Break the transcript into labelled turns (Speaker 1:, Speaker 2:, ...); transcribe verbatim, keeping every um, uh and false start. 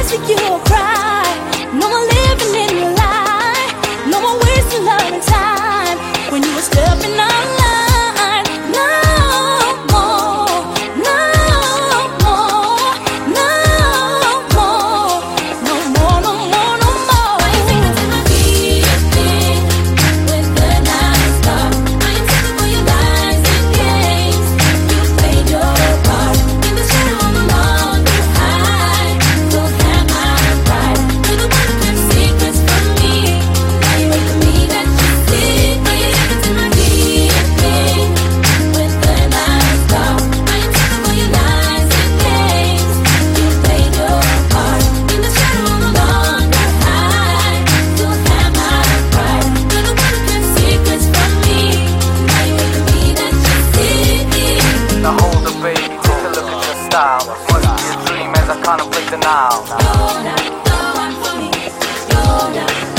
Speaker 1: see you cry. No more living in a lie. No more wasting love and time when you were stepping out of line. No more, no more, no more, no more, no more, no more. I ain't taking to my feet with the night star. I am taking for your lies and games. You played your part in the shadow all alone. You hide, don't have my pride. You're the one who kept secrets from me. Now you wait for me that you see. Now you're taking to my feet with the night star. I am taking for your lies and games. You played your part in the shadow all alone. You hide, don't have my pride. You're the one who kept secrets from me. Now you wait for me that you see.
Speaker 2: Now hold up, baby, take a look at your style. Must be a dream as I contemplate the now.
Speaker 1: You're not the one for me. You're not